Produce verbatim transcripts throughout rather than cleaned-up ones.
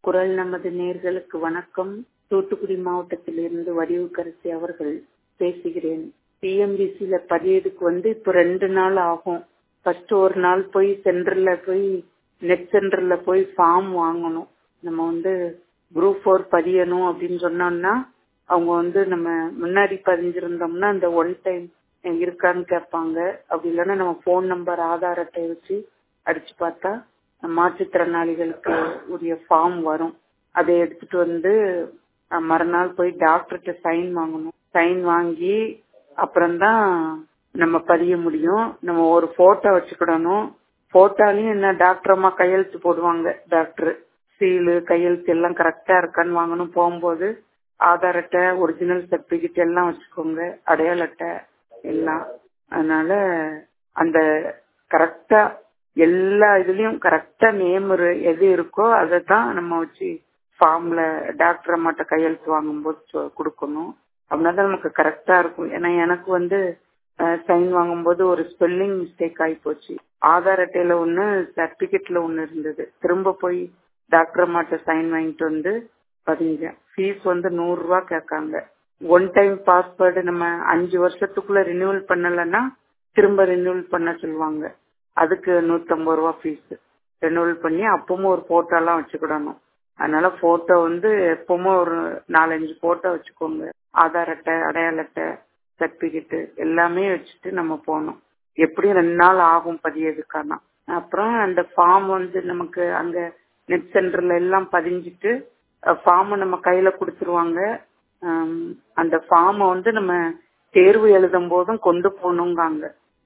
குரல் நமது நேர்களுக்கு வணக்கம். தூத்துக்குடி மாவட்டத்திலிருந்து வடிவுக்கரசி அவர்கள் பேசுகிறேன். டிஎம்பிசியில பதியதுக்கு வந்து இப்போ ரெண்டு நாள் ஆகும். ஃபர்ஸ்ட் ஒரு நாள் போய் சென்டர்ல போய் நெட் சென்டர்ல போய் ஃபார்ம் வாங்கணும். நம்ம வந்து குரூப் ஃபோர் பதியணும் அப்படின்னு சொன்னோம்னா அவங்க வந்து நம்ம முன்னாடி பதிஞ்சிருந்தோம்னா அந்த ஒன் டைம் இருக்கான்னு கேட்பாங்க. அப்படி இல்லைன்னா நம்ம போன் நம்பர் ஆதார் அட்டை வச்சு அடிச்சு பார்த்தா மாற்றுத்திறனாளிகளுக்கு உரிய ஃபார்ம் வரும். அதை எடுத்துட்டு வந்து மறுநாள் போய் டாக்டர்கிட்ட சைன் வாங்கணும். சைன் வாங்கி அப்புறம்தான் நம்ம பதிய முடியும். நம்ம ஒரு போட்டோ வச்சுக்கிடணும். போட்டோலையும் என்ன டாக்டர் அம்மா கையெழுத்து போடுவாங்க. டாக்டர் சீலு கையெழுத்து எல்லாம் கரெக்டா இருக்கான்னு வாங்கணும். போகும்போது ஆதார் அட்டை ஒரிஜினல் சர்டிபிகேட் எல்லாம் வச்சுக்கோங்க, அடையாள அட்டை எல்லாம். அதனால அந்த கரெக்டா எல்லா இதுலயும் கரெக்டா நேம் எது இருக்கோ அதை தான் நம்ம வச்சு ஃபார்ம்ல டாக்டர் அம்மாட்ட கையெழுத்து வாங்கும்போது கொடுக்கணும். அப்படின்னா நமக்கு கரெக்டா இருக்கும். ஏன்னா எனக்கு வந்து சைன் வாங்கும்போது ஒரு ஸ்பெல்லிங் மிஸ்டேக் ஆகி போச்சு. ஆதார் அட்டையில ஒண்ணு சர்டிபிகேட்ல ஒண்ணு இருந்தது. திரும்ப போய் டாக்டர் அம்மாட்ட சைன் வாங்கிட்டு வந்து பதிஞ்சேன். ஃபீஸ் வந்து நூறு ரூபாய் கேட்காங்க. ஒன் டைம் பாஸ்வேர்டு நம்ம அஞ்சு வருஷத்துக்குள்ள ரினியூவல் பண்ணலன்னா திரும்ப ரினியூவல் பண்ண சொல்லுவாங்க. அதுக்கு நூத்தி ஐம்பது ரூபா ஃபீஸ். ரினியூவல் பண்ணி அப்பவும் ஒரு போட்டோ எல்லாம் வச்சுக்கிடணும். அதனால போட்டோ வந்து எப்பவுமே ஒரு நாலஞ்சு போட்டோ வச்சுக்கோங்க. ஆதார் அட்டை, அடையாள அட்டை, சர்டிபிகேட் எல்லாமே வச்சுட்டு நம்ம போகணும். எப்படியும் ரெண்டு நாள் ஆகும் பதியதுக்கான. அப்புறம் அந்த ஃபார்ம் வந்து நமக்கு அங்க நெட் சென்டர்ல எல்லாம் பதிஞ்சிட்டு ஃபார்ம் நம்ம கையில கொடுத்துருவாங்க. அந்த ஃபார்மை வந்து நம்ம தேர்வு எழுதும் போதும் கொண்டு போகணுங்காங்க.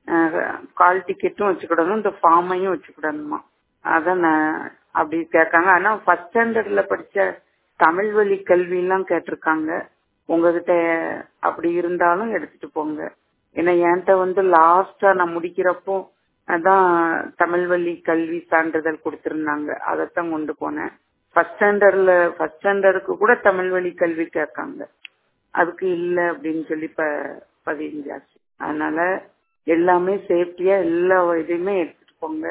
கால் டிக்கெட்டும் வச்சுக்கிடணும், இந்த ஃபார்மையும் வச்சுக்கிடணுமா. அதான் அப்படி கேட்காங்க. ஆனா ஃபர்ஸ்ட் ஸ்டாண்டர்ட்ல படிச்ச தமிழ் வழி கல்வி எல்லாம் கேட்டிருக்காங்க. உங்ககிட்ட அப்படி இருந்தாலும் எடுத்துட்டு போங்க. ஏன்னா என்கிட்ட வந்து லாஸ்டா நான் முடிக்கிறப்போ அதான் தமிழ் வழி கல்வி சான்றிதழ் கொடுத்திருந்தாங்க. அதைத்தான் கொண்டு போனேன். ஃபர்ஸ்ட் ஸ்டாண்டர்ட்ல ஃபர்ஸ்ட் ஸ்டாண்டர்டுக்கு கூட தமிழ் வழி கல்வி கேட்காங்க. அதுக்கு இல்ல அப்படின்னு சொல்லி ப பதிஞ்சாச்சு. அதனால எல்லாமே சேஃப்டியா எல்லா இதையுமே எடுத்துட்டு போங்க.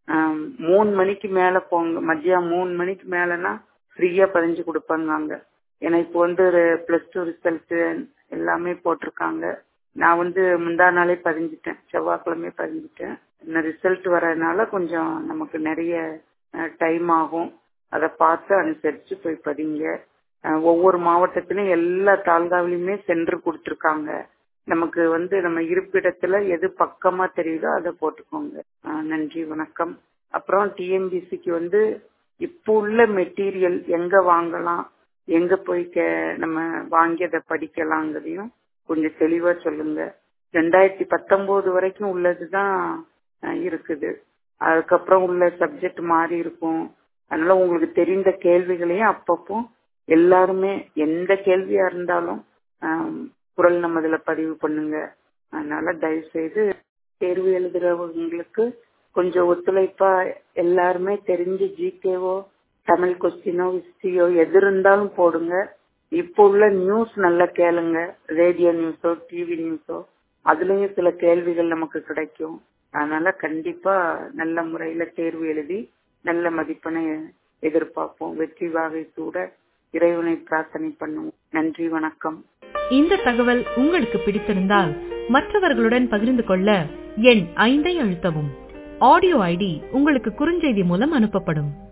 மூணு மணிக்கு மேல போங்க. மதியம் மூணு மணிக்கு மேலனா ஃப்ரீயா பதிஞ்சு கொடுப்பாங்க. ஏன்னா இப்போ வந்து பிளஸ் டூ ரிசல்ட் எல்லாமே போட்டிருக்காங்க. நான் வந்து முந்தா நாளே பதிஞ்சிட்டேன். செவ்வாய்க்கிழமை பதிஞ்சிட்டேன். இன்னும் ரிசல்ட் வரதுனால கொஞ்சம் நமக்கு நிறைய டைம் ஆகும். அதை பார்த்து அனுசரிச்சு போய் பதிங்க. ஒவ்வொரு மாவட்டத்திலும் எல்லா தாலுகாவிலுமே சென்டர் கொடுத்துருக்காங்க. நமக்கு வந்து நம்ம இருப்பிடத்துல எது பக்கமா தெரியுதோ அதை போட்டுக்கோங்க. நன்றி, வணக்கம். அப்புறம் டிஎம்பிசிக்கு வந்து இப்போ உள்ள மெட்டீரியல் எங்க வாங்கலாம், எங்க போய் நம்ம வாங்கி அதை படிக்கலாங்கிறதையும் கொஞ்சம் தெளிவா சொல்லுங்க. ரெண்டாயிரத்தி பத்தொன்பது வரைக்கும் உள்ளதுதான் இருக்குது. அதுக்கப்புறம் உள்ள சப்ஜெக்ட் மாறி இருக்கும். அதனால உங்களுக்கு தெரிந்த கேள்விகளையும் அப்பப்போ எல்லாருமே எந்த கேள்வியா இருந்தாலும் குரல் நமதுல பதிவு பண்ணுங்க. அதனால தயவு செய்து தேர்வு எழுதுறவங்களுக்கு கொஞ்சம் ஒத்துழைப்பா எல்லாருமே தெரிஞ்சு ஜிகேவோ தமிழ் கொஸ்டினோ ஹிஸ்டரியோ எது இருந்தாலும் போடுங்க. இப்போ உள்ள நியூஸ் நல்லா கேளுங்க. ரேடியோ நியூஸோ டிவி நியூஸோ அதுலயும் சில கேள்விகள் நமக்கு கிடைக்கும். அதனால கண்டிப்பா நல்ல முறையில தேர்வு எழுதி நல்ல மதிப்பெண்ணை எதிர்பார்ப்போம். வெற்றி வாகை சூட இறைவனை பிரார்த்தனை பண்ணுவோம். நன்றி, வணக்கம். இந்த தகவல் உங்களுக்கு பிடித்திருந்தால் மற்றவர்களுடன் பகிர்ந்து கொள்ள எண் ஐந்தை அழுத்தவும். ஆடியோ ஐடி உங்களுக்கு குறுஞ்செய்தி மூலம் அனுப்பப்படும்.